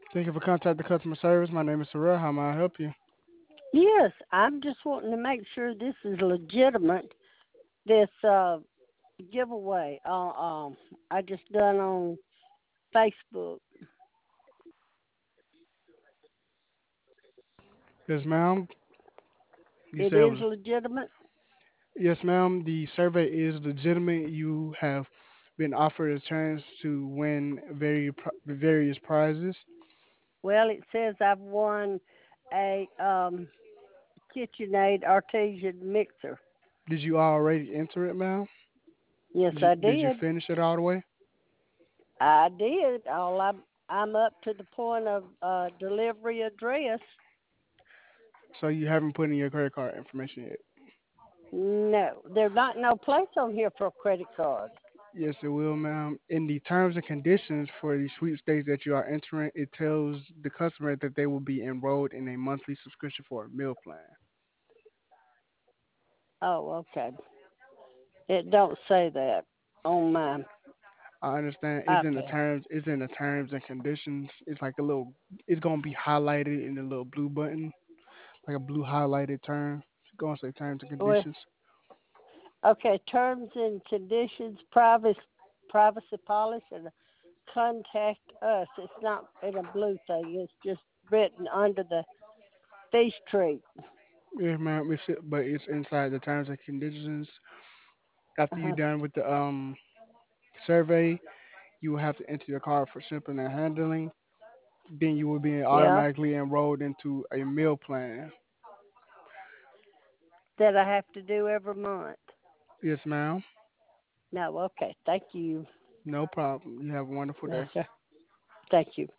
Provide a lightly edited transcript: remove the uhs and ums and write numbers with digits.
Thank you for contacting customer service. My name is Sarah. How may I help you? Yes, I'm just wanting to make sure this is legitimate. This giveaway, I just done on Facebook. Yes, ma'am. You It said it is was. legitimate. Yes, ma'am. The survey is legitimate. You have been offered a chance to win various prizes. Well, it says I've won a KitchenAid artesian mixer. Did you already enter it, ma'am? Yes, Did you, I did you did. finish it all the way? I did. I'm up to the point of delivery address. So you haven't put in your credit card information yet? No, there's not no place on here for a credit card. Yes, it will, ma'am. In the terms and conditions for the sweepstakes that you are entering, it tells the customer that they will be enrolled in a monthly subscription for a meal plan. Oh, okay. It don't say that on my I understand it's in the iPad. terms. It's in the terms and conditions. It's like a little. It's gonna be highlighted in the little blue button, like a blue highlighted term. It's gonna say terms and Well, conditions. okay, terms and conditions, privacy policy, and contact us. It's not in a blue thing. It's just written under the feast tree. Yeah, ma'am. But it's inside the terms and conditions. After you're Uh-huh. done with the survey, you will have to enter your card for shipping and handling. Then you will be Yeah, automatically enrolled into a meal plan. that I have to do every month. Yes, ma'am. No, okay. Thank you. No problem. You have a wonderful day. Okay. Thank you.